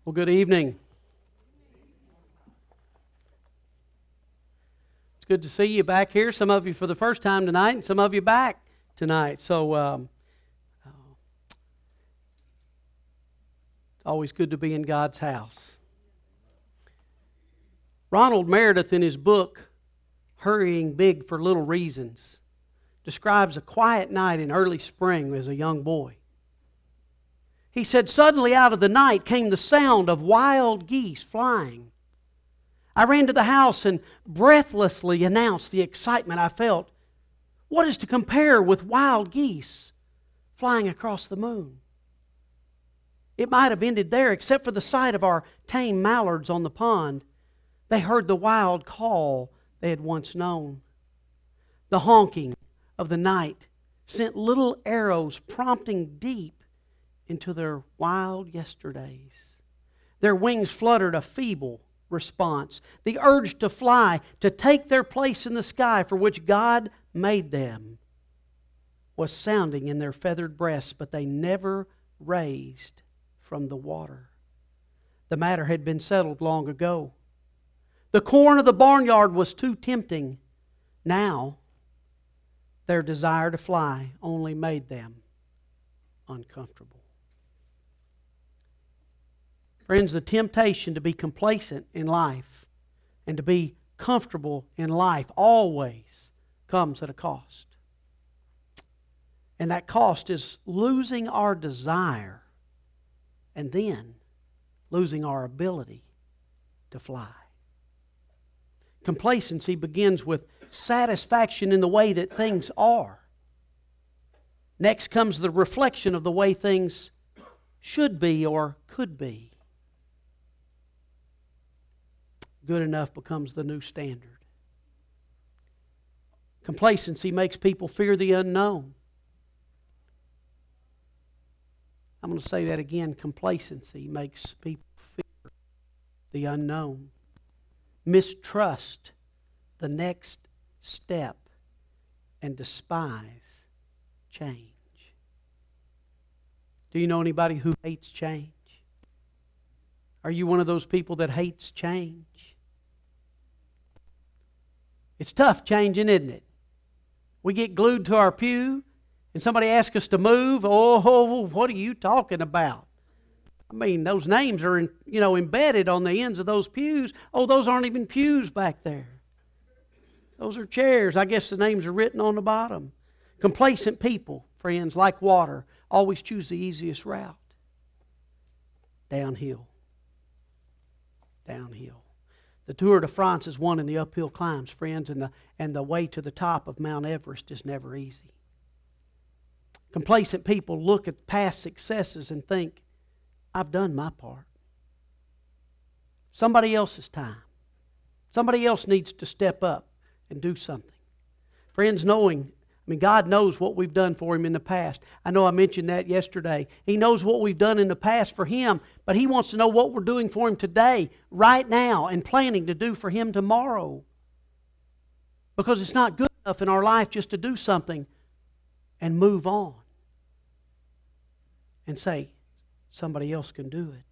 Well, good evening. It's good to see you back here. Some of you for the first time tonight, and some of you back tonight. So, it's always good to be in God's house. Ronald Meredith, in his book, Hurrying Big for Little Reasons, describes a quiet night in early spring as a young boy. He said, "Suddenly out of the night came the sound of wild geese flying. I ran to the house and breathlessly announced the excitement I felt. What is to compare with wild geese flying across the moon? It might have ended there, except for the sight of our tame mallards on the pond. They heard the wild call they had once known. The honking of the night sent little arrows prompting deep into their wild yesterdays. Their wings fluttered a feeble response. The urge to fly, to take their place in the sky for which God made them, was sounding in their feathered breasts, but they never raised from the water. The matter had been settled long ago. The corn of the barnyard was too tempting. Now, their desire to fly only made them uncomfortable." Friends, the temptation to be complacent in life and to be comfortable in life always comes at a cost. And that cost is losing our desire and then losing our ability to fly. Complacency begins with satisfaction in the way that things are. Next comes the reflection of the way things should be or could be. Good enough becomes the new standard. Complacency makes people fear the unknown. I'm going to say that again. Complacency makes people fear the unknown, mistrust the next step, and despise change. Do you know anybody who hates change? Are you one of those people that hates change? It's tough changing, isn't it? We get glued to our pew and somebody asks us to move. Oh, what are you talking about? I mean, those names are embedded on the ends of those pews. Oh, those aren't even pews back there. Those are chairs. I guess the names are written on the bottom. Complacent people, friends, like water, always choose the easiest route. Downhill. Downhill. The Tour de France is won in the uphill climbs, friends, and the way to the top of Mount Everest is never easy. Complacent people look at past successes and think, I've done my part. Somebody else's time. Somebody else needs to step up and do something. Friends, God knows what we've done for Him in the past. I know I mentioned that yesterday. He knows what we've done in the past for Him, but He wants to know what we're doing for Him today, right now, and planning to do for Him tomorrow. Because it's not good enough in our life just to do something and move on and say, somebody else can do it.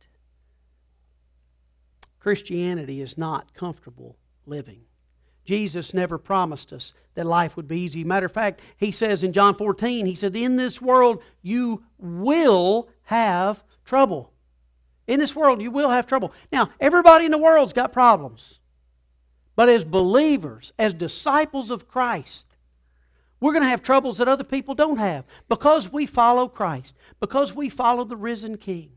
Christianity is not comfortable living. Jesus never promised us that life would be easy. Matter of fact, He says in John 14, He said, in this world you will have trouble. In this world you will have trouble. Now, everybody in the world's got problems. But as believers, as disciples of Christ, we're going to have troubles that other people don't have because we follow Christ, because we follow the risen King.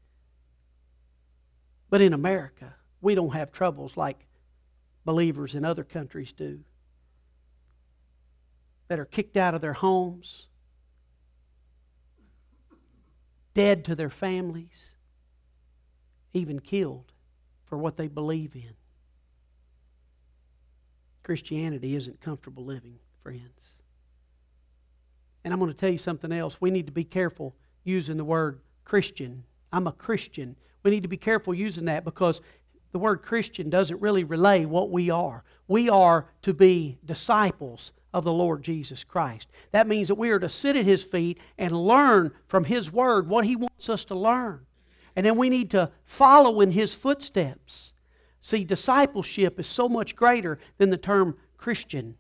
But in America, we don't have troubles like believers in other countries do, that are kicked out of their homes, dead to their families, even killed for what they believe in. Christianity isn't comfortable living, friends. And I'm going to tell you something else. We need to be careful using the word Christian. I'm a Christian. We need to be careful using that because the word Christian doesn't really relay what we are. We are to be disciples of the Lord Jesus Christ. That means that we are to sit at His feet and learn from His Word what He wants us to learn. And then we need to follow in His footsteps. See, discipleship is so much greater than the term Christian.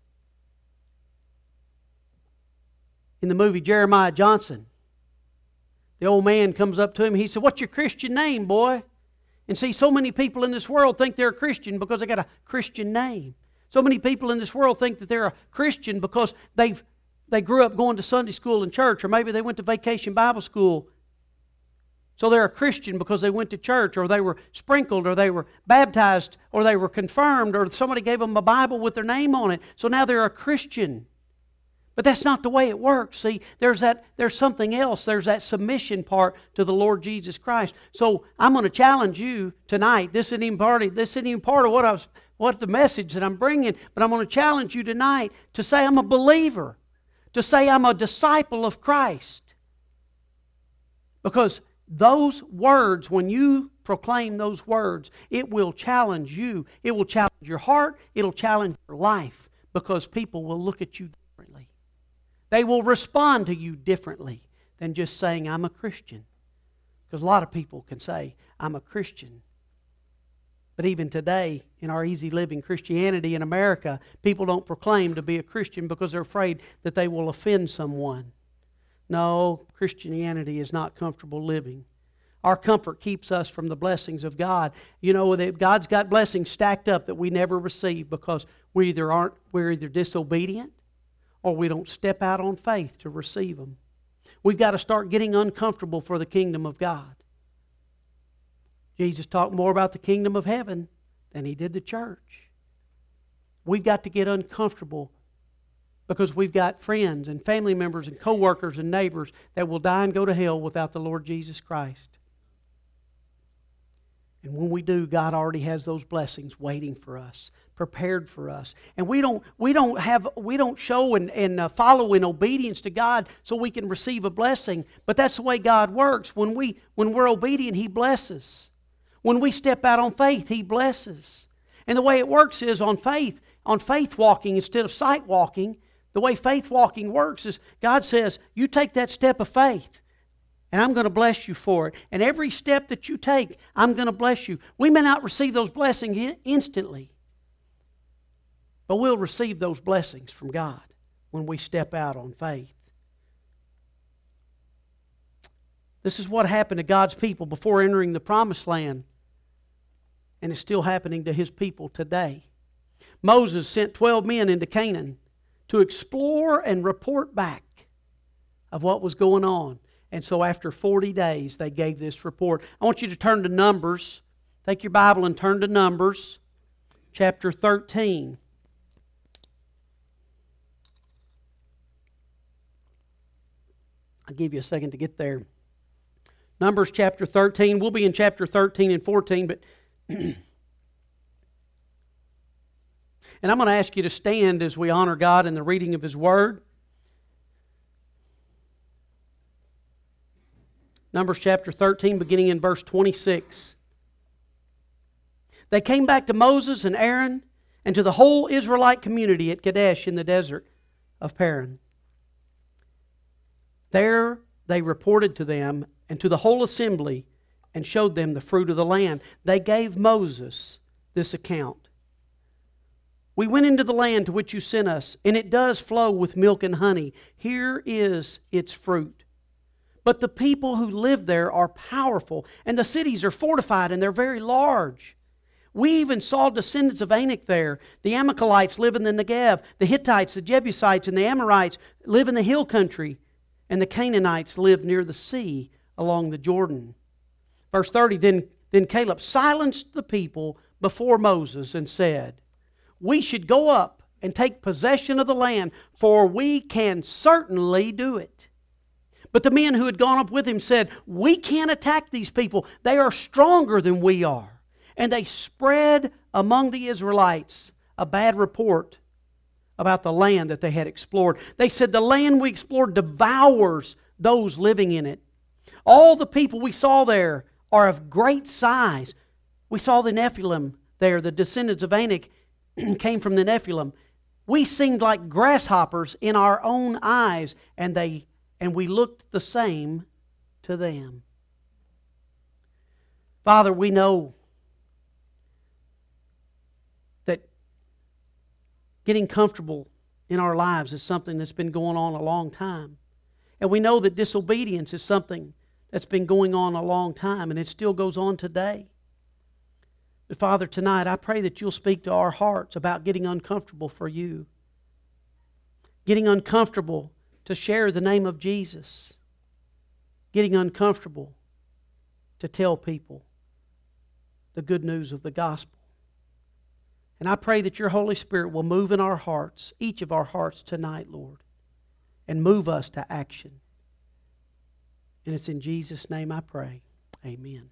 In the movie Jeremiah Johnson, the old man comes up to him. He said, "What's your Christian name, boy?" And see, so many people in this world think they're a Christian because they got a Christian name. So many people in this world think that they're a Christian because they grew up going to Sunday school and church, or maybe they went to vacation Bible school. So they're a Christian because they went to church, or they were sprinkled, or they were baptized, or they were confirmed, or somebody gave them a Bible with their name on it. So now they're a Christian. But that's not the way it works. See, there's something else. There's that submission part to the Lord Jesus Christ. So I'm going to challenge you tonight. This isn't even part of what the message that I'm bringing, but I'm going to challenge you tonight to say I'm a believer, to say I'm a disciple of Christ. Because those words, when you proclaim those words, it will challenge you. It will challenge your heart. It'll challenge your life, because people will look at you differently. They will respond to you differently than just saying, "I'm a Christian." Because a lot of people can say, "I'm a Christian." But even today, in our easy living Christianity in America, people don't proclaim to be a Christian because they're afraid that they will offend someone. No, Christianity is not comfortable living. Our comfort keeps us from the blessings of God. You know that God's got blessings stacked up that we never receive because we're either disobedient, or we don't step out on faith to receive them. We've got to start getting uncomfortable for the kingdom of God. Jesus talked more about the kingdom of heaven than He did the church. We've got to get uncomfortable because we've got friends and family members and co-workers and neighbors that will die and go to hell without the Lord Jesus Christ. And when we do, God already has those blessings waiting for us, prepared for us. And we don't show and follow in obedience to God so we can receive a blessing. But that's the way God works. When we're obedient, He blesses. When we step out on faith, He blesses. And the way it works is on faith walking instead of sight walking. The way faith walking works is God says, "You take that step of faith, and I'm going to bless you for it. And every step that you take, I'm going to bless you." We may not receive those blessings instantly, but we'll receive those blessings from God when we step out on faith. This is what happened to God's people before entering the promised land, and it's still happening to His people today. Moses sent 12 men into Canaan to explore and report back of what was going on. And so after 40 days, they gave this report. I want you to turn to Numbers. Take your Bible and turn to Numbers, chapter 13. I'll give you a second to get there. Numbers chapter 13. We'll be in chapter 13 and 14, but and I'm going to ask you to stand as we honor God in the reading of His Word. Numbers chapter 13, beginning in verse 26. They came back to Moses and Aaron and to the whole Israelite community at Kadesh in the desert of Paran. There they reported to them and to the whole assembly and showed them the fruit of the land. They gave Moses this account. "We went into the land to which you sent us, and it does flow with milk and honey. Here is its fruit. But the people who live there are powerful, and the cities are fortified, and they're very large. We even saw descendants of Anak there. The Amalekites live in the Negev. The Hittites, the Jebusites, and the Amorites live in the hill country. And the Canaanites live near the sea along the Jordan." Verse 30, Then Caleb silenced the people before Moses and said, "We should go up and take possession of the land, for we can certainly do it." But the men who had gone up with him said, "We can't attack these people. They are stronger than we are." And they spread among the Israelites a bad report about the land that they had explored. They said, "The land we explored devours those living in it. All the people we saw there are of great size." We saw the Nephilim there. The descendants of Anak came from the Nephilim. "We seemed like grasshoppers in our own eyes, and we looked the same to them." Father, we know that getting comfortable in our lives is something that's been going on a long time. And we know that disobedience is something that's been going on a long time, and it still goes on today. But Father, tonight I pray that you'll speak to our hearts about getting uncomfortable for you. Getting uncomfortable to share the name of Jesus. Getting uncomfortable to tell people the good news of the gospel. And I pray that your Holy Spirit will move in our hearts, each of our hearts tonight, Lord, and move us to action. And it's in Jesus' name I pray. Amen.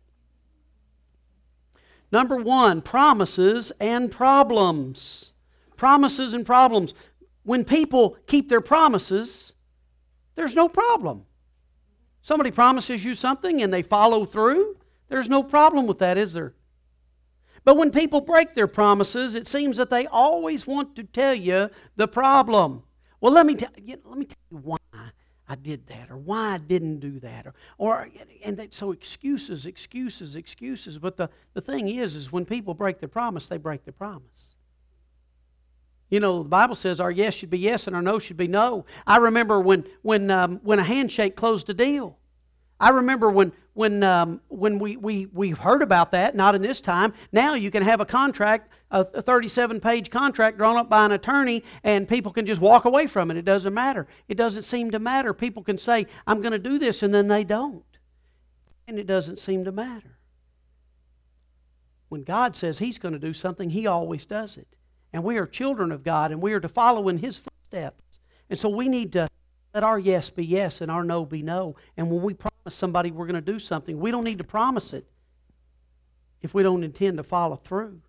Number 1, promises and problems. Promises and problems. When people keep their promises, there's no problem. Somebody promises you something and they follow through, there's no problem with that, is there? But when people break their promises, it seems that they always want to tell you the problem. Well, let me tell you why I did that, or why I didn't do that, so excuses. But the thing is when people break their promise, they break their promise. You know, the Bible says our yes should be yes and our no should be no. I remember when a handshake closed a deal. I remember when we've heard about that, not in this time. Now you can have a contract, a 37-page contract drawn up by an attorney, and people can just walk away from it. It doesn't matter. It doesn't seem to matter. People can say, I'm going to do this, and then they don't. And it doesn't seem to matter. When God says He's going to do something, He always does it. And we are children of God, and we are to follow in His footsteps. And so we need to let our yes be yes and our no be no. And when we promise somebody we're going to do something, we don't need to promise it if we don't intend to follow through.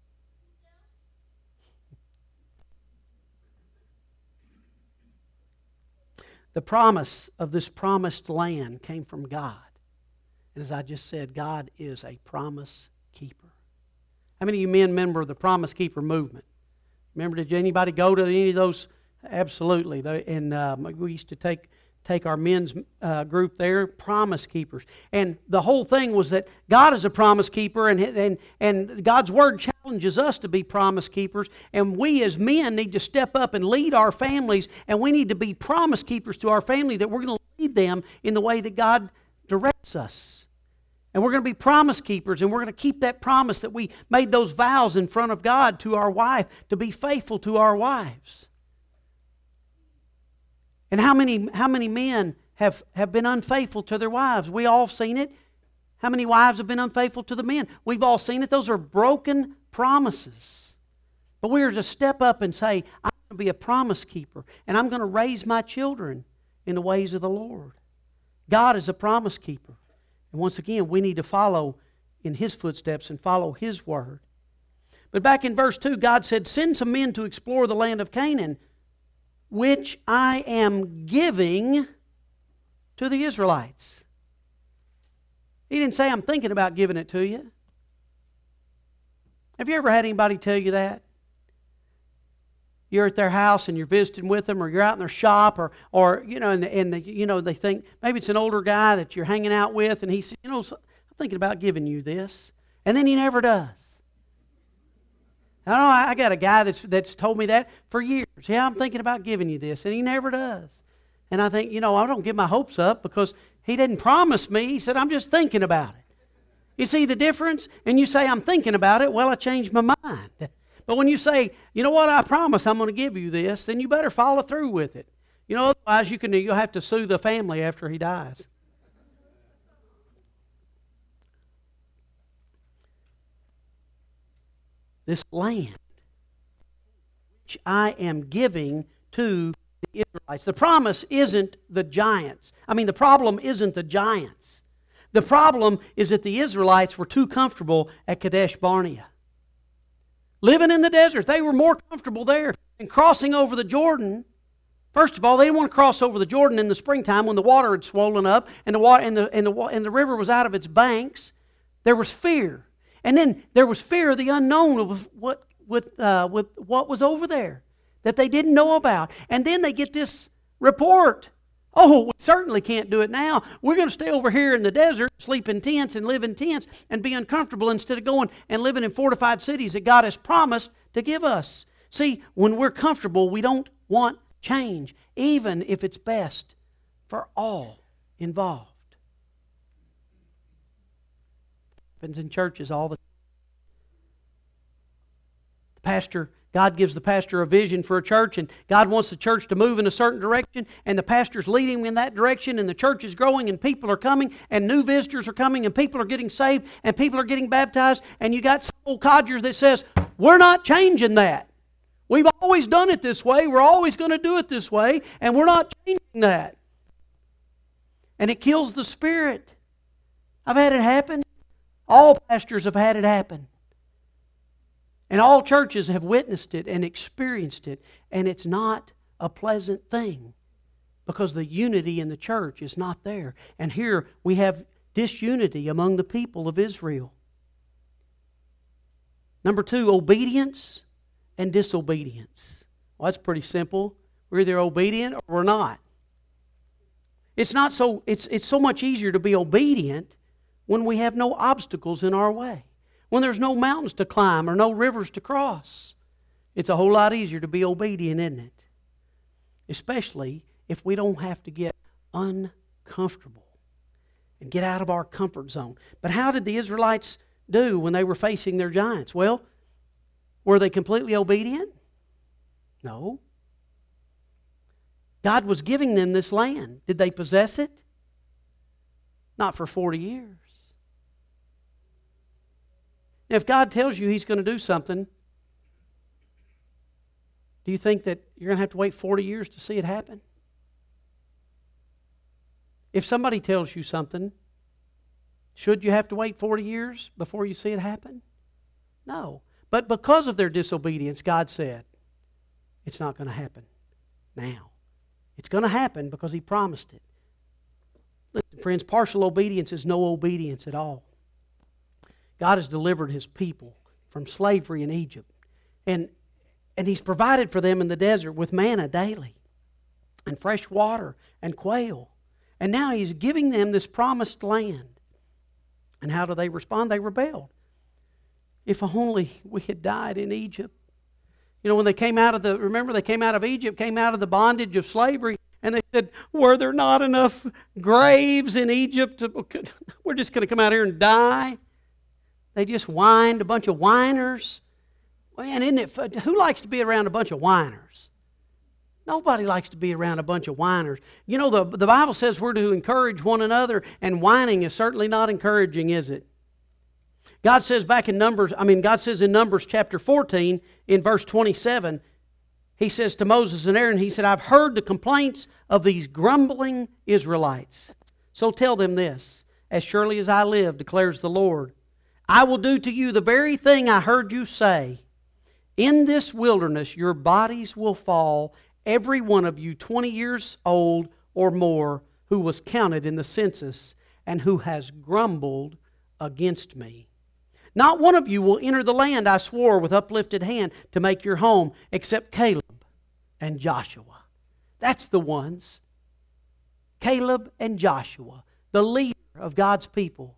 The promise of this promised land came from God. And as I just said, God is a promise keeper. How many of you men remember the Promise Keeper movement? Remember, did anybody go to any of those? Absolutely. We used to take our men's group there, Promise Keepers. And the whole thing was that God is a promise keeper, and God's Word challenges us to be promise keepers. And we as men need to step up and lead our families, and we need to be promise keepers to our family, that we're going to lead them in the way that God directs us. And we're going to be promise keepers, and we're going to keep that promise that we made those vows in front of God to our wife, to be faithful to our wives. And how many men have been unfaithful to their wives? We all have seen it. How many wives have been unfaithful to the men? We've all seen it. Those are broken promises. But we are to step up and say, I'm going to be a promise keeper, and I'm going to raise my children in the ways of the Lord. God is a promise keeper. And once again, we need to follow in His footsteps and follow His Word. But back in verse 2, God said, send some men to explore the land of Canaan, which I am giving to the Israelites. He didn't say, I'm thinking about giving it to you. Have you ever had anybody tell you that? You're at their house and you're visiting with them, or you're out in their shop, or they think maybe it's an older guy that you're hanging out with, and he says, I'm thinking about giving you this, and then he never does. I got a guy that's told me that for years. Yeah, I'm thinking about giving you this, and he never does. And I think, I don't get my hopes up because he didn't promise me. He said, I'm just thinking about it. You see the difference? And you say, I'm thinking about it. Well, I changed my mind. But when you say, you know what, I promise I'm going to give you this, then you better follow through with it. Otherwise you'll have to sue the family after he dies. This land, which I am giving to the Israelites. The promise isn't the giants. The problem isn't the giants. The problem is that the Israelites were too comfortable at Kadesh Barnea. Living in the desert, they were more comfortable there. And crossing over the Jordan, first of all, they didn't want to cross over the Jordan in the springtime when the water had swollen up and the river was out of its banks. There was fear. And then there was fear of the unknown of what was over there that they didn't know about. And then they get this report. Oh, we certainly can't do it now. We're going to stay over here in the desert, sleep in tents and live in tents and be uncomfortable instead of going and living in fortified cities that God has promised to give us. See, when we're comfortable, we don't want change, even if it's best for all involved. Happens in churches all the pastor. God gives the pastor a vision for a church, and God wants the church to move in a certain direction, and the pastor's leading in that direction, and the church is growing, and people are coming, and new visitors are coming, and people are getting saved, and people are getting baptized, and you got some old codgers that says, we're not changing that. We've always done it this way. We're always going to do it this way, and we're not changing that. And it kills the Spirit. I've had it happen. All pastors have had it happen. And all churches have witnessed it and experienced it. And it's not a pleasant thing because the unity in the church is not there. And here we have disunity among the people of Israel. Number 2, obedience and disobedience. Well, that's pretty simple. We're either obedient or we're not. It's so much easier to be obedient when we have no obstacles in our way. When there's no mountains to climb or no rivers to cross. It's a whole lot easier to be obedient, isn't it? Especially if we don't have to get uncomfortable and get out of our comfort zone. But how did the Israelites do when they were facing their giants? Well, were they completely obedient? No. God was giving them this land. Did they possess it? Not for 40 years. If God tells you He's going to do something, do you think that you're going to have to wait 40 years to see it happen? If somebody tells you something, should you have to wait 40 years before you see it happen? No. But because of their disobedience, God said, it's not going to happen now. It's going to happen because He promised it. Listen, friends, partial obedience is no obedience at all. God has delivered His people from slavery in Egypt. And He's provided for them in the desert with manna daily and fresh water and quail. And now He's giving them this promised land. And how do they respond? They rebelled. If only we had died in Egypt. You know, when they came out of they came out of Egypt, came out of the bondage of slavery, and they said, were there not enough graves in Egypt? We're just going to come out here and die. They just whined, a bunch of whiners. Man, isn't it fun? Who likes to be around a bunch of whiners? Nobody likes to be around a bunch of whiners. You know, the Bible says we're to encourage one another, and whining is certainly not encouraging, is it? God says in Numbers chapter 14, in verse 27, He says to Moses and Aaron, He said, I've heard the complaints of these grumbling Israelites. So tell them this, as surely as I live, declares the Lord, I will do to you the very thing I heard you say. In this wilderness your bodies will fall, every one of you 20 years old or more, who was counted in the census and who has grumbled against me. Not one of you will enter the land I swore with uplifted hand to make your home, except Caleb and Joshua. That's the ones. Caleb and Joshua, the leader of God's people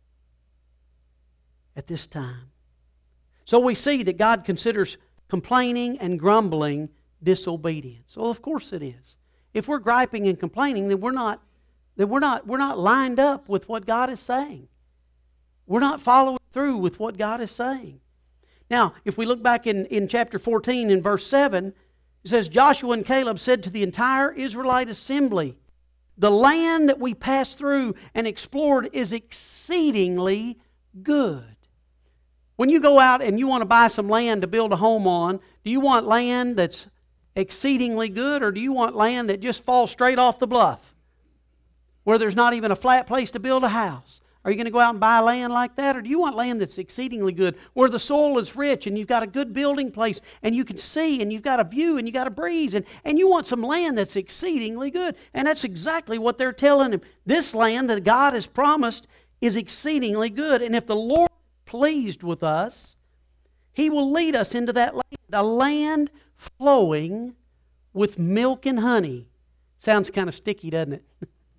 at this time. So we see that God considers complaining and grumbling disobedience. Well, of course it is. If we're griping and complaining, then we're not lined up with what God is saying. We're not following through with what God is saying. Now, if we look back in chapter 14 in verse 7, it says, Joshua and Caleb said to the entire Israelite assembly, the land that we passed through and explored is exceedingly good. When you go out and you want to buy some land to build a home on, do you want land that's exceedingly good, or do you want land that just falls straight off the bluff, where there's not even a flat place to build a house? Are you going to go out and buy land like that, or do you want land that's exceedingly good, where the soil is rich and you've got a good building place and you can see and you've got a view and you've got a breeze, and you want some land that's exceedingly good? And that's exactly what they're telling him. This land that God has promised is exceedingly good. And if the Lord is pleased with us, He will lead us into that land, a land flowing with milk and honey, Sounds kind of sticky, doesn't it?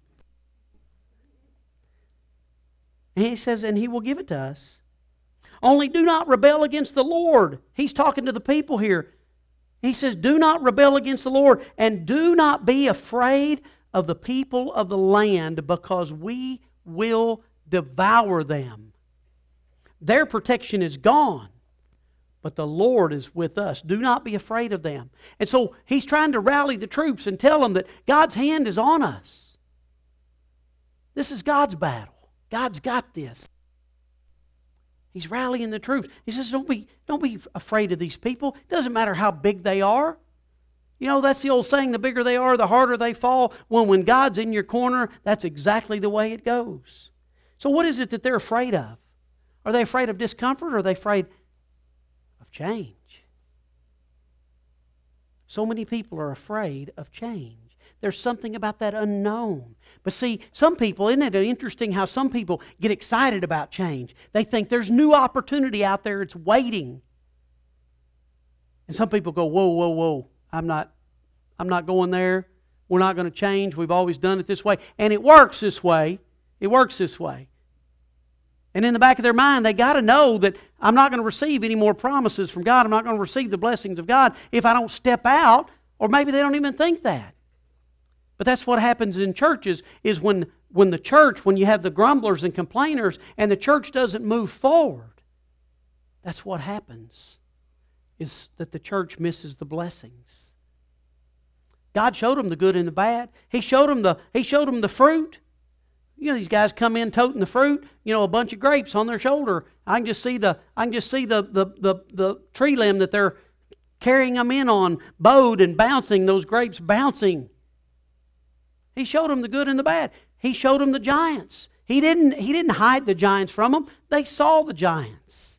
And he says, and He will give it to us. Only do not rebel against the Lord. He's talking to the people here. He says, do not rebel against the Lord, and do not be afraid of the people of the land, because we will devour them. Their protection is gone, but the Lord is with us. Do not be afraid of them. And so He's trying to rally the troops and tell them that God's hand is on us. This is God's battle. God's got this. He's rallying the troops. He says, don't be afraid of these people. It doesn't matter how big they are. You know, that's the old saying, the bigger they are, the harder they fall. Well, when God's in your corner, that's exactly the way it goes. So what is it that they're afraid of? Are they afraid of discomfort, or are they afraid of change? So many people are afraid of change. There's something about that unknown. But see, some people, isn't it interesting how some people get excited about change? They think there's new opportunity out there, it's waiting. And some people go, whoa, whoa, whoa, I'm not going there. We're not going to change. We've always done it this way. And it works this way. It works this way. And in the back of their mind, they got to know that I'm not going to receive any more promises from God. I'm not going to receive the blessings of God if I don't step out. Or maybe they don't even think that. But that's what happens in churches, is when the church, when you have the grumblers and complainers and the church doesn't move forward, that's what happens, is that the church misses the blessings. God showed them the good and the bad. He showed them the fruit. You know, these guys come in toting the fruit, a bunch of grapes on their shoulder. I can just see the tree limb that they're carrying them in on, bowed and bouncing, those grapes bouncing. He showed them the good and the bad. He showed them the giants. He didn't hide the giants from them. They saw the giants.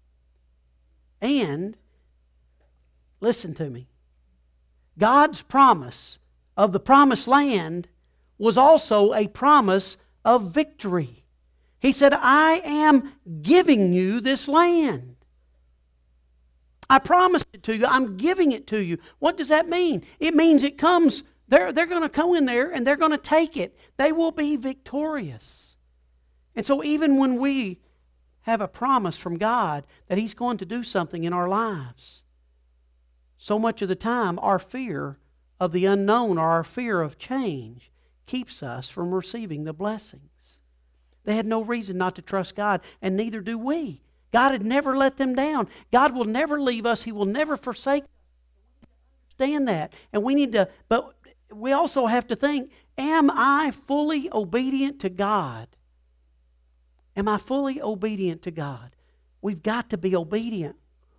And, listen to me, God's promise of the promised land was also a promise of victory. He said, I am giving you this land. I promised it to you. I'm giving it to you. What does that mean? It means it comes. They're going to go in there and they're going to take it. They will be victorious. And so even when we have a promise from God that He's going to do something in our lives, so much of the time our fear of the unknown or our fear of change keeps us from receiving the blessings. They had no reason not to trust God, and neither do we. God had never let them down. God will never leave us. He will never forsake us. Understand that. And but we also have to think, am I fully obedient to God? Am I fully obedient to God? We've got to be obedient.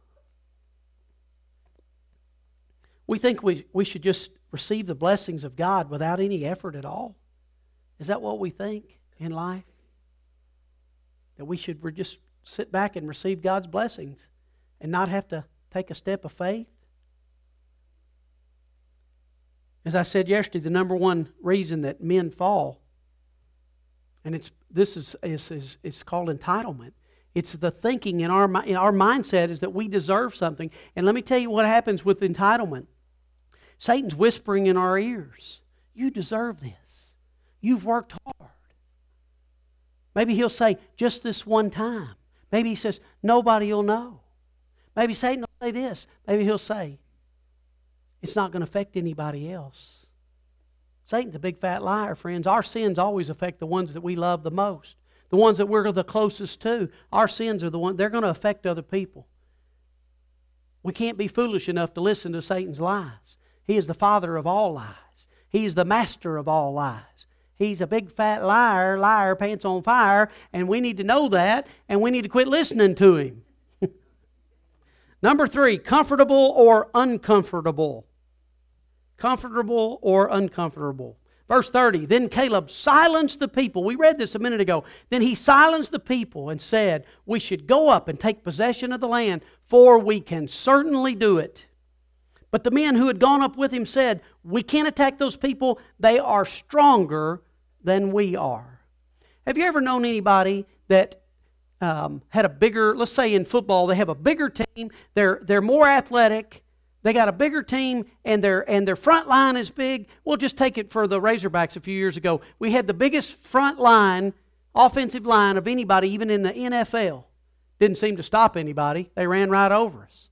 We think we should just receive the blessings of God without any effort at all. Is that what we think in life? That we should just sit back and receive God's blessings and not have to take a step of faith? As I said yesterday, the number one reason that men fall, and it's called entitlement. It's the thinking in our mindset is that we deserve something. And let me tell you what happens with entitlement. Satan's whispering in our ears, you deserve this. You've worked hard. Maybe he'll say, just this one time. Maybe he says, nobody will know. Maybe Satan will say this. Maybe he'll say, it's not going to affect anybody else. Satan's a big fat liar, friends. Our sins always affect the ones that we love the most. The ones that we're the closest to. Our sins are the ones, they're going to affect other people. We can't be foolish enough to listen to Satan's lies. He is the father of all lies. He's the master of all lies. He's a big fat liar, pants on fire, and we need to know that, and we need to quit listening to him. Number 3, comfortable or uncomfortable. Comfortable or uncomfortable. Verse 30, then Caleb silenced the people. We read this a minute ago. Then he silenced the people and said, we should go up and take possession of the land, for we can certainly do it. But the men who had gone up with him said, we can't attack those people. They are stronger than we are. Have you ever known anybody that had a bigger, let's say in football, they have a bigger team, they're more athletic, They got a bigger team, and their front line is big. We'll just take it for the Razorbacks a few years ago. We had the biggest front line, offensive line of anybody, even in the NFL. Didn't seem to stop anybody. They ran right over us.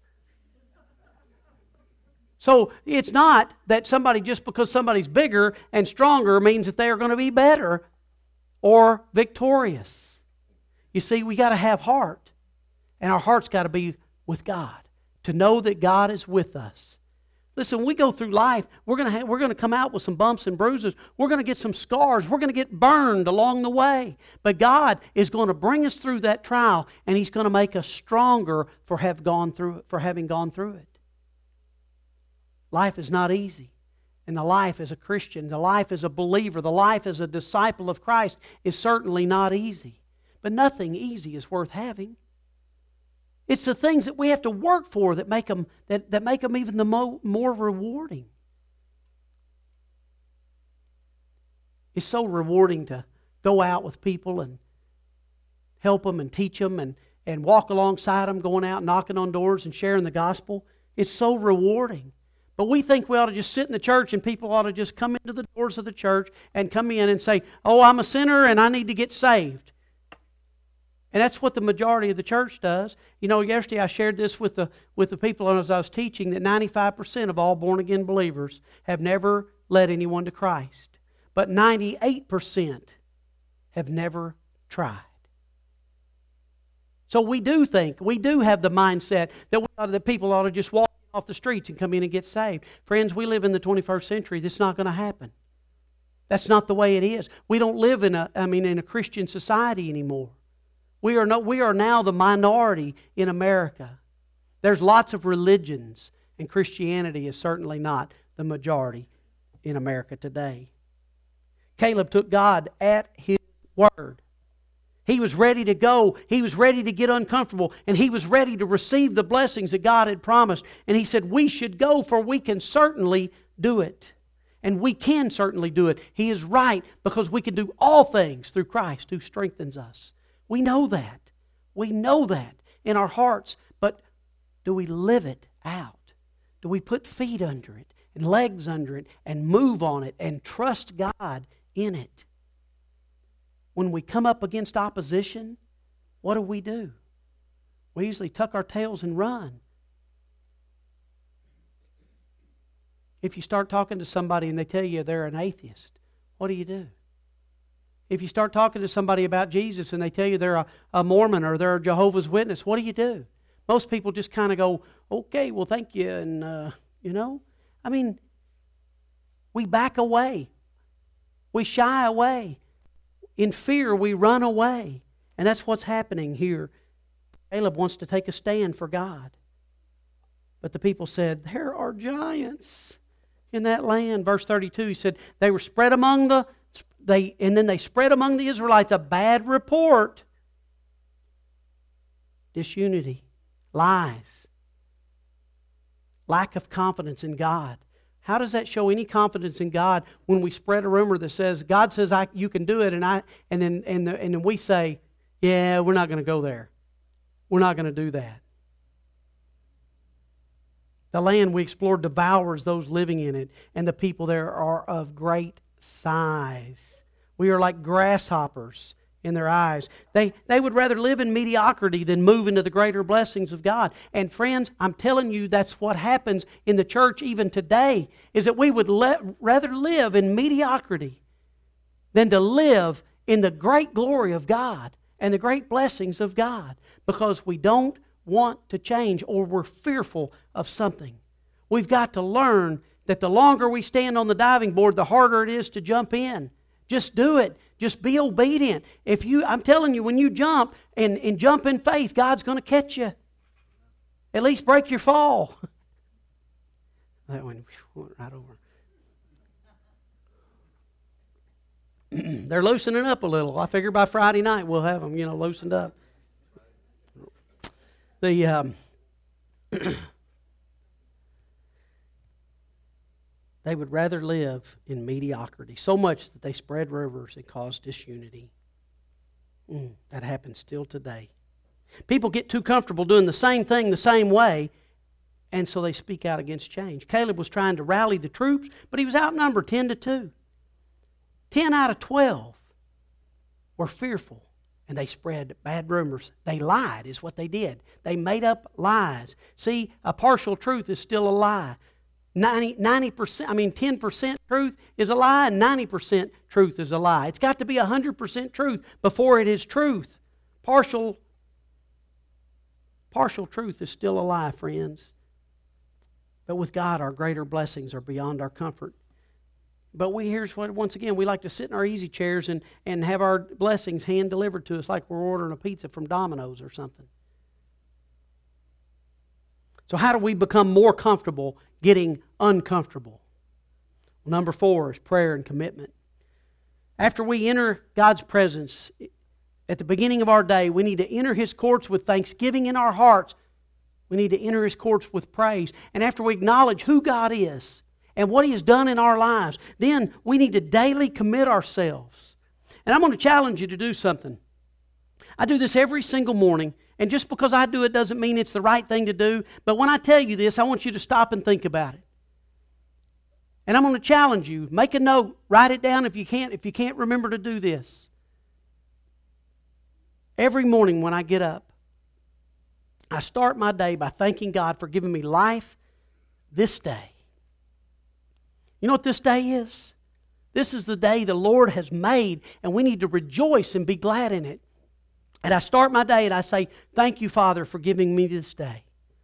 So it's not that just because somebody's bigger and stronger means that they are going to be better or victorious. You see, we got to have heart, and our heart's got to be with God, to know that God is with us. Listen, when we go through life, we're going to come out with some bumps and bruises. We're going to get some scars. We're going to get burned along the way. But God is going to bring us through that trial, and He's going to make us stronger for having gone through it. Life is not easy. And the life as a Christian, the life as a believer, the life as a disciple of Christ is certainly not easy. But nothing easy is worth having. It's the things that we have to work for that make them even the more rewarding. It's so rewarding to go out with people and help them and teach them and walk alongside them, going out, knocking on doors and sharing the gospel. It's so rewarding. But we think we ought to just sit in the church and people ought to just come into the doors of the church and come in and say, oh, I'm a sinner and I need to get saved. And that's what the majority of the church does. You know, yesterday I shared this with the people as I was teaching, that 95% of all born-again believers have never led anyone to Christ. But 98% have never tried. So we do have the mindset that people ought to just walk off the streets and come in and get saved. Friends, we live in the 21st century. This is not going to happen. That's not the way it is. We don't live in a Christian society anymore. We are now the minority in America. There's lots of religions, and Christianity is certainly not the majority in America today. Caleb took God at His word. He was ready to go. He was ready to get uncomfortable. And he was ready to receive the blessings that God had promised. And he said, we should go, for we can certainly do it. And we can certainly do it. He is right, because we can do all things through Christ who strengthens us. We know that. We know that in our hearts. But do we live it out? Do we put feet under it and legs under it and move on it and trust God in it? When we come up against opposition, what do? We usually tuck our tails and run. If you start talking to somebody and they tell you they're an atheist, what do? If you start talking to somebody about Jesus and they tell you they're a Mormon or they're a Jehovah's Witness, what do? Most people just kind of go, okay, well, thank you, and, we back away. We shy away. In fear, we run away. And that's what's happening here. Caleb wants to take a stand for God. But the people said, there are giants in that land. Verse 32, he said, they were spread among they spread among the Israelites a bad report. Disunity, lies, lack of confidence in God. How does that show any confidence in God when we spread a rumor that says God says you can do it, and then we say, yeah, we're not going to go there. We're not going to do that. The land we explored devours those living in it, and the people there are of great size. We are like grasshoppers in their eyes. They would rather live in mediocrity than move into the greater blessings of God. And friends, I'm telling you, that's what happens in the church even today, is that we would rather live in mediocrity than to live in the great glory of God and the great blessings of God, because we don't want to change, or we're fearful of something. We've got to learn that the longer we stand on the diving board, the harder it is to jump in. Just do it. Just be obedient. I'm telling you, when you jump and jump in faith, God's going to catch you. At least break your fall. That one went right over. They're loosening up a little. I figure by Friday night we'll have them, loosened up. They would rather live in mediocrity, so much that they spread rumors and caused disunity. That happens still today. People get too comfortable doing the same thing the same way, And so they speak out against change. Caleb was trying to rally the troops, but he was outnumbered 10-2. 10 out of 12 were fearful, and they spread bad rumors. They lied is what they did. They made up lies. See, a partial truth is still a lie. 10% truth is a lie, and 90% truth is a lie. It's got to be 100% truth before it is truth. Partial truth is still a lie, friends. But with God, our greater blessings are beyond our comfort. But once again, we like to sit in our easy chairs and have our blessings hand delivered to us like we're ordering a pizza from Domino's or something. So how do we become more comfortable getting uncomfortable? Well, number 4 is prayer and commitment. After we enter God's presence at the beginning of our day, we need to enter His courts with thanksgiving in our hearts. We need to enter His courts with praise. And after we acknowledge who God is and what He has done in our lives, then we need to daily commit ourselves. And I'm going to challenge you to do something. I do this every single morning, and just because I do it doesn't mean it's the right thing to do. But when I tell you this, I want you to stop and think about it. And I'm going to challenge you. Make a note. Write it down if you can't remember to do this. Every morning when I get up, I start my day by thanking God for giving me life this day. You know what this day is? This is the day the Lord has made, and we need to rejoice and be glad in it. And I start my day and I say, thank you, Father, for giving me this day.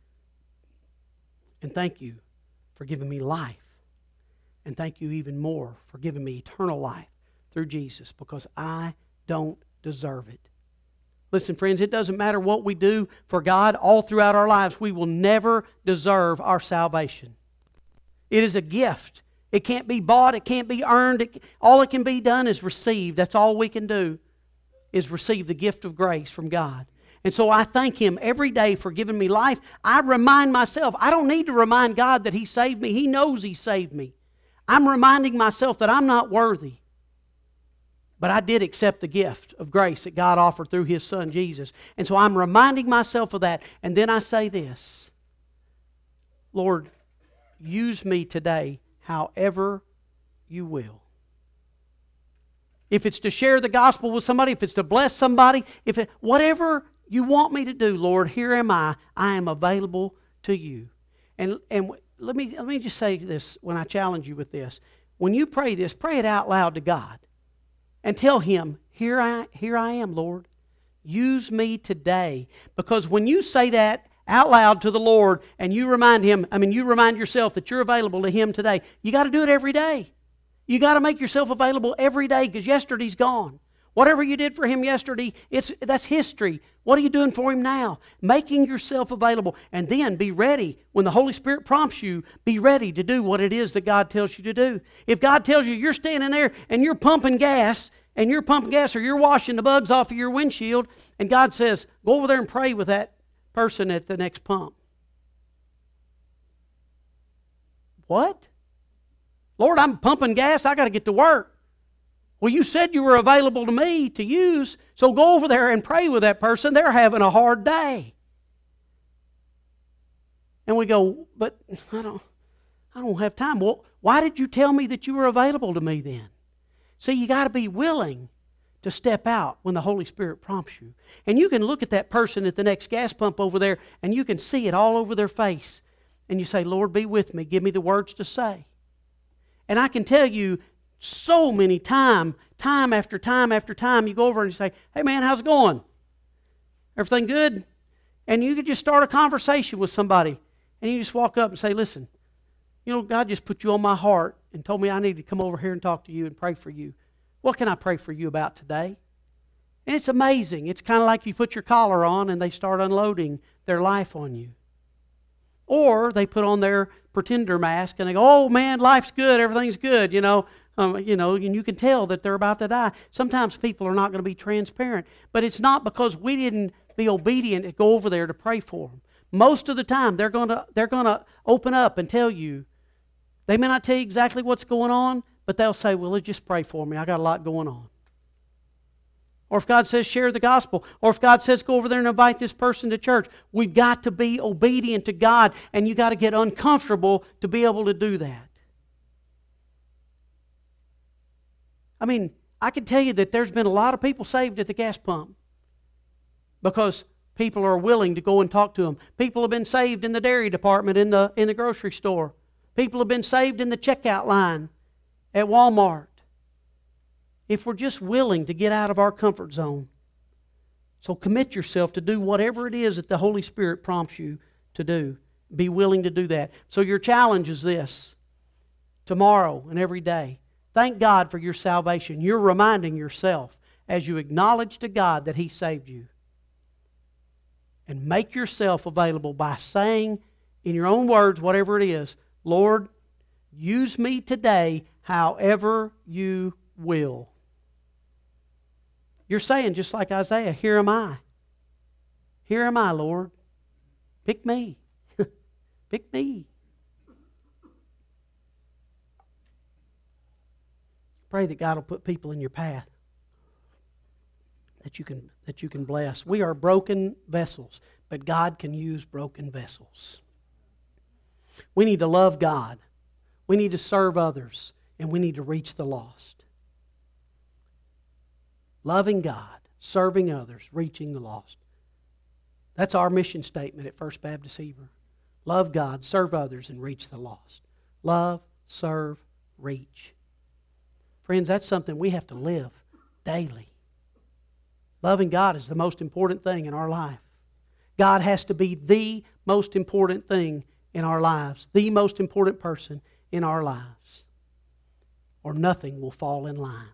And thank you for giving me life. And thank you even more for giving me eternal life through Jesus, because I don't deserve it. Listen, friends, it doesn't matter what we do for God all throughout our lives. We will never deserve our salvation. It is a gift. It can't be bought. It can't be earned. All it can be done is received. That's all we can do, is receive the gift of grace from God. And so I thank Him every day for giving me life. I remind myself, I don't need to remind God that He saved me. He knows He saved me. I'm reminding myself that I'm not worthy. But I did accept the gift of grace that God offered through His Son, Jesus. And so I'm reminding myself of that. And then I say this, Lord, use me today however you will. If it's to share the gospel with somebody, if it's to bless somebody, whatever you want me to do, Lord, here am I. I am available to you. And let me just say this when I challenge you with this. When you pray this, pray it out loud to God. And tell Him, here I am, Lord. Use me today. Because when you say that out loud to the Lord and you remind yourself that you're available to Him today, you got to do it every day. You got to make yourself available every day, because yesterday's gone. Whatever you did for Him yesterday, that's history. What are you doing for Him now? Making yourself available. And then be ready. When the Holy Spirit prompts you, be ready to do what it is that God tells you to do. If God tells you you're standing there and you're pumping gas, or you're washing the bugs off of your windshield, and God says, go over there and pray with that person at the next pump. What? Lord, I'm pumping gas. I got to get to work. Well, you said you were available to me to use, so go over there and pray with that person. They're having a hard day. And we go, but I don't have time. Well, why did you tell me that you were available to me then? See, you got to be willing to step out when the Holy Spirit prompts you. And you can look at that person at the next gas pump over there, and you can see it all over their face. And you say, Lord, be with me. Give me the words to say. And I can tell you, so many time after time, you go over and you say, hey man, how's it going? Everything good? And you could just start a conversation with somebody. And you just walk up and say, listen, God just put you on my heart and told me I need to come over here and talk to you and pray for you. What can I pray for you about today? And it's amazing. It's kind of like you put your collar on and they start unloading their life on you. Or they put on their pretender mask and they go, oh man, life's good, everything's good, and you can tell that they're about to die. Sometimes people are not going to be transparent, but it's not because we didn't be obedient to go over there to pray for them. Most of the time, they're going to open up and tell you. They may not tell you exactly what's going on, but they'll say, well, let's just pray for me. I got a lot going on. or if God says share the gospel, or if God says go over there and invite this person to church. We've got to be obedient to God, and you got to get uncomfortable to be able to do that. I mean, I can tell you that there's been a lot of people saved at the gas pump because people are willing to go and talk to them. People have been saved in the dairy department in the grocery store. People have been saved in the checkout line at Walmart. If we're just willing to get out of our comfort zone. So commit yourself to do whatever it is that the Holy Spirit prompts you to do. Be willing to do that. So your challenge is this. Tomorrow and every day, thank God for your salvation. You're reminding yourself as you acknowledge to God that He saved you. And make yourself available by saying in your own words, whatever it is, Lord, use me today however you will. You're saying, just like Isaiah, here am I. Here am I, Lord. Pick me. Pick me. Pray that God will put people in your path that you can bless. We are broken vessels, but God can use broken vessels. We need to love God. We need to serve others, and we need to reach the lost. Loving God, serving others, reaching the lost. That's our mission statement at First Baptist Heber. Love God, serve others, and reach the lost. Love, serve, reach. Friends, that's something we have to live daily. Loving God is the most important thing in our life. God has to be the most important thing in our lives, the most important person in our lives, or nothing will fall in line.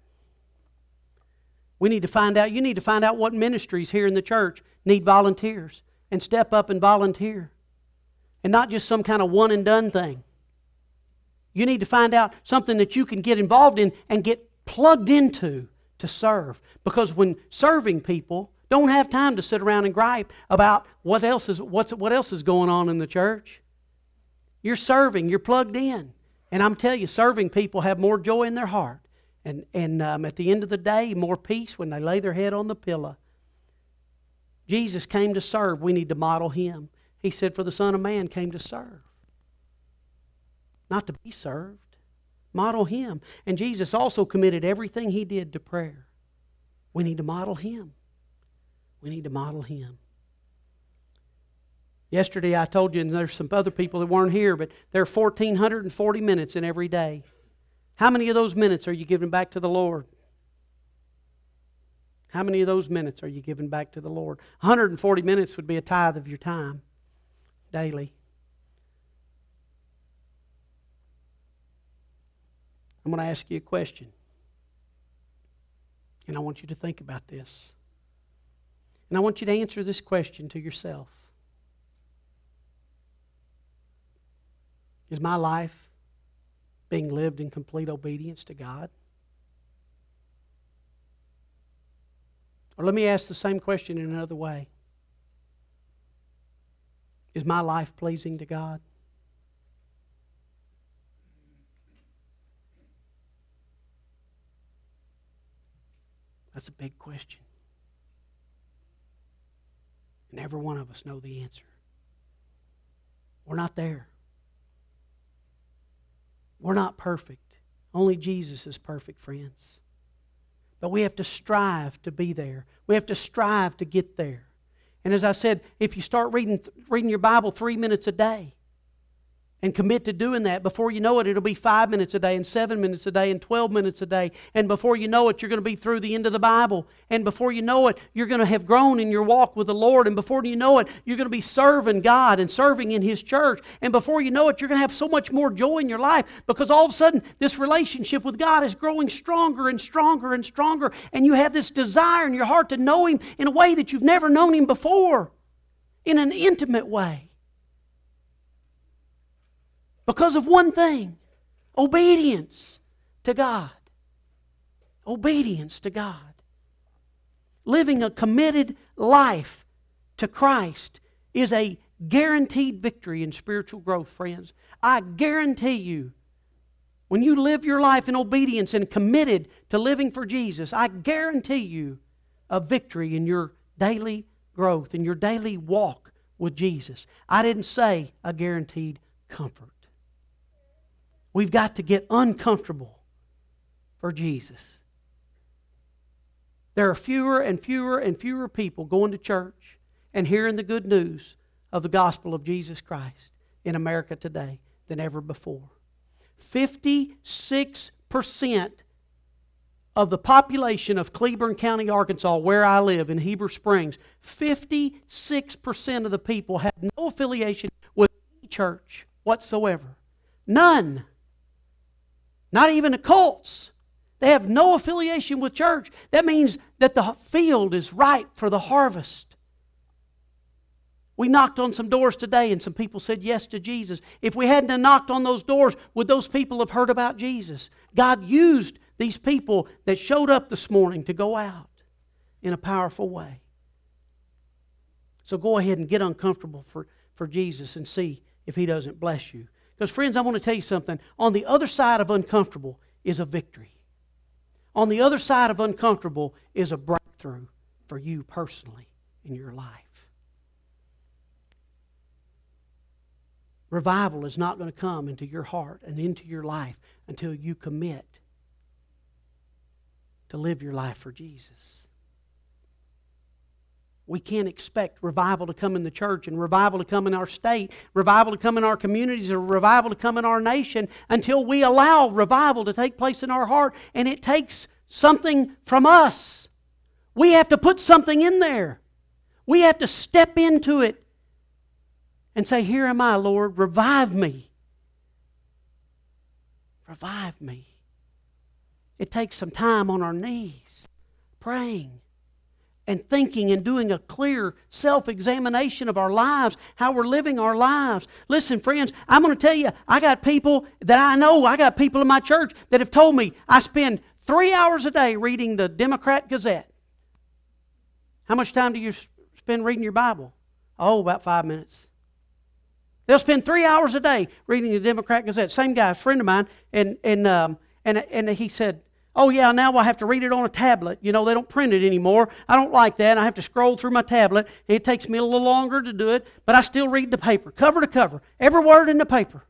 We need to find out, you need to find out what ministries here in the church need volunteers and step up and volunteer. And not just some kind of one and done thing. You need to find out something that you can get involved in and get plugged into to serve. Because when serving people, don't have time to sit around and gripe about what else is going on in the church. You're serving, you're plugged in. And I'm telling you, serving people have more joy in their heart. And at the end of the day, more peace when they lay their head on the pillow. Jesus came to serve. We need to model Him. He said, for the Son of Man came to serve. Not to be served. Model Him. And Jesus also committed everything He did to prayer. We need to model Him. We need to model Him. Yesterday I told you, and there's some other people that weren't here, but there are 1,440 minutes in every day. How many of those minutes are you giving back to the Lord? How many of those minutes are you giving back to the Lord? 140 minutes would be a tithe of your time daily. I'm going to ask you a question. And I want you to think about this. And I want you to answer this question to yourself. Is my life being lived in complete obedience to God? Or let me ask the same question in another way. Is my life pleasing to God? That's a big question. And every one of us know the answer. We're not there. We're not perfect. Only Jesus is perfect, friends. But we have to strive to be there. We have to strive to get there. And as I said, if you start reading your Bible 3 minutes a day and commit to doing that, before you know it, it'll be 5 minutes a day and 7 minutes a day and 12 minutes a day. And before you know it, you're going to be through the end of the Bible. And before you know it, you're going to have grown in your walk with the Lord. And before you know it, you're going to be serving God and serving in His church. And before you know it, you're going to have so much more joy in your life because all of a sudden, this relationship with God is growing stronger and stronger and stronger. And you have this desire in your heart to know Him in a way that you've never known Him before, in an intimate way. Because of one thing, obedience to God. Obedience to God. Living a committed life to Christ is a guaranteed victory in spiritual growth, friends. I guarantee you, when you live your life in obedience and committed to living for Jesus, I guarantee you of victory in your daily growth, in your daily walk with Jesus. I didn't say a guaranteed comfort. We've got to get uncomfortable for Jesus. There are fewer and fewer and fewer people going to church and hearing the good news of the gospel of Jesus Christ in America today than ever before. 56% of the population of Cleburne County, Arkansas, where I live in Heber Springs, 56% of the people have no affiliation with any church whatsoever. None. Not even the cults. They have no affiliation with church. That means that the field is ripe for the harvest. We knocked on some doors today and some people said yes to Jesus. If we hadn't have knocked on those doors, would those people have heard about Jesus? God used these people that showed up this morning to go out in a powerful way. So go ahead and get uncomfortable for Jesus and see if He doesn't bless you. Because friends, I want to tell you something. On the other side of uncomfortable is a victory. On the other side of uncomfortable is a breakthrough for you personally in your life. Revival is not going to come into your heart and into your life until you commit to live your life for Jesus. We can't expect revival to come in the church and revival to come in our state, revival to come in our communities, or revival to come in our nation until we allow revival to take place in our heart. And it takes something from us. We have to put something in there. We have to step into it and say, "Here am I, Lord, revive me. Revive me." It takes some time on our knees, praying and thinking and doing a clear self-examination of our lives, how we're living our lives. Listen, friends, I'm going to tell you, I got people that I know, I got people in my church that have told me I spend 3 hours a day reading the Democrat Gazette. How much time do you spend reading your Bible? Oh, about 5 minutes. They'll spend 3 hours a day reading the Democrat Gazette. Same guy, a friend of mine, and he said, "Oh yeah, now I have to read it on a tablet. You know, they don't print it anymore. I don't like that. I have to scroll through my tablet. It takes me a little longer to do it, but I still read the paper, cover to cover, every word in the paper."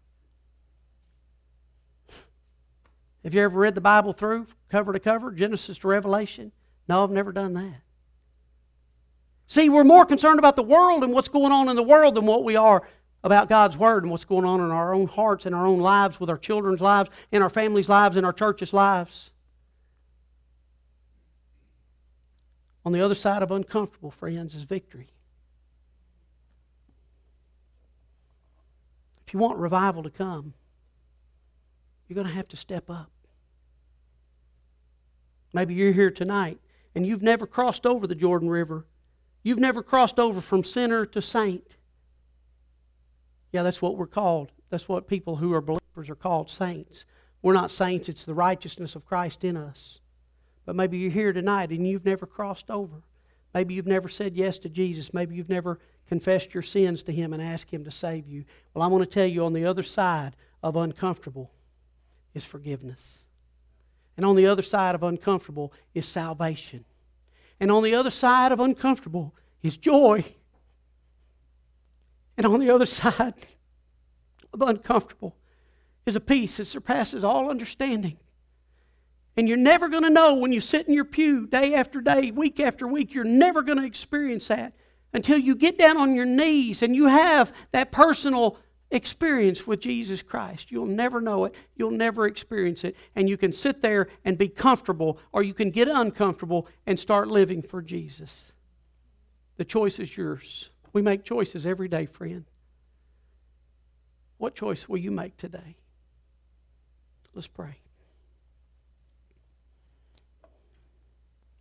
Have you ever read the Bible through, cover to cover, Genesis to Revelation? No, I've never done that. See, we're more concerned about the world and what's going on in the world than what we are about God's Word and what's going on in our own hearts, in our own lives, with our children's lives, in our families' lives, in our church's lives. On the other side of uncomfortable, friends, is victory. If you want revival to come, you're going to have to step up. Maybe you're here tonight and you've never crossed over the Jordan River. You've never crossed over from sinner to saint. Yeah, that's what we're called. That's what people who are believers are called, saints. We're not saints, it's the righteousness of Christ in us. But maybe you're here tonight and you've never crossed over. Maybe you've never said yes to Jesus. Maybe you've never confessed your sins to Him and asked Him to save you. Well, I want to tell you, on the other side of uncomfortable is forgiveness. And on the other side of uncomfortable is salvation. And on the other side of uncomfortable is joy. And on the other side of uncomfortable is a peace that surpasses all understanding. And you're never going to know when you sit in your pew day after day, week after week, you're never going to experience that until you get down on your knees and you have that personal experience with Jesus Christ. You'll never know it. You'll never experience it. And you can sit there and be comfortable, or you can get uncomfortable and start living for Jesus. The choice is yours. We make choices every day, friend. What choice will you make today? Let's pray.